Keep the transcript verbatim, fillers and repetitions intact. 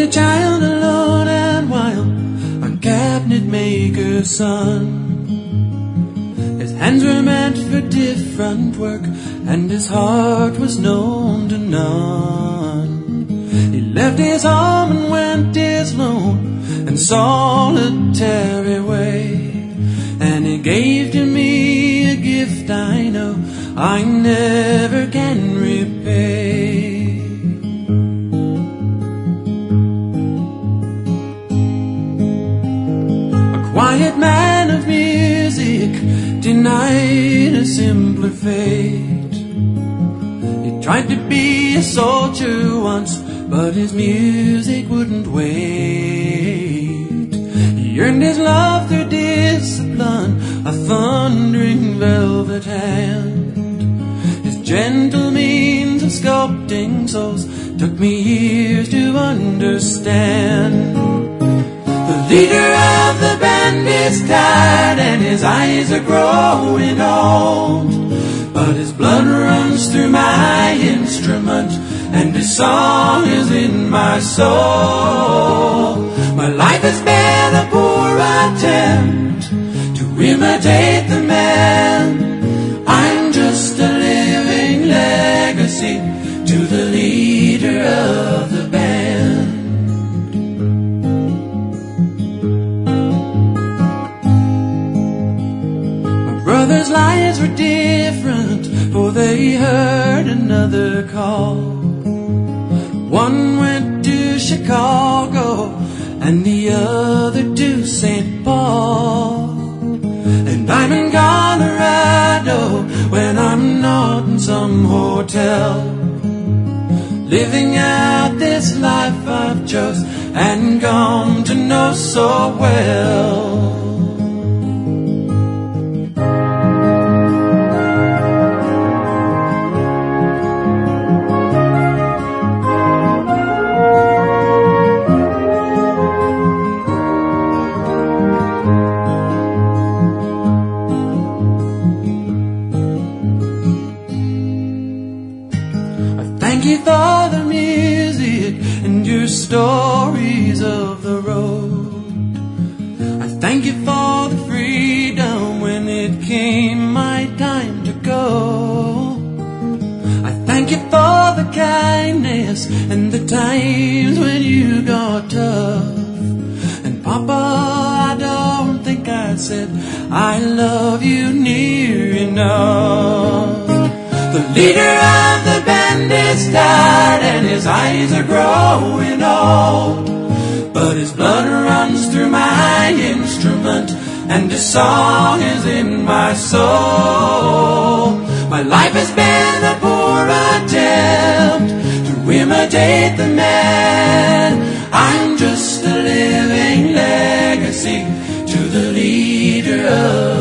a child alone and wild, a cabinet maker's son. His hands were meant for different work, and his heart was known to none. He left his home and went his lone and solitary way, and he gave to me a gift I know I never can repay. A quiet man of music, denied a simpler fate. He tried to be a soldier once, but his music wouldn't wait. He earned his love through discipline, a thundering velvet hand. His gentle means of sculpting souls took me years to understand. The leader of the band is tired and his eyes are growing old, but his blood runs through my instrument and his song is in my soul. My life has been a poor attempt to imitate the man. I'm just a living legacy to the leader of the band. My brothers' lives were different, for they heard another call. One went to Chicago and the other to Saint Paul. And I'm in Colorado when I'm not in some hotel, living out this life I've chose and come to know so well. Thank you for the music and your stories of the road. I thank you for the freedom when it came my time to go. I thank you for the kindness and the times when you got tough. And Papa, I don't think I said I love you near enough. The leader of the band is tired and his eyes are growing old, but his blood runs through my instrument and his song is in my soul. My life has been a poor attempt to imitate the man. I'm just a living legacy to the leader of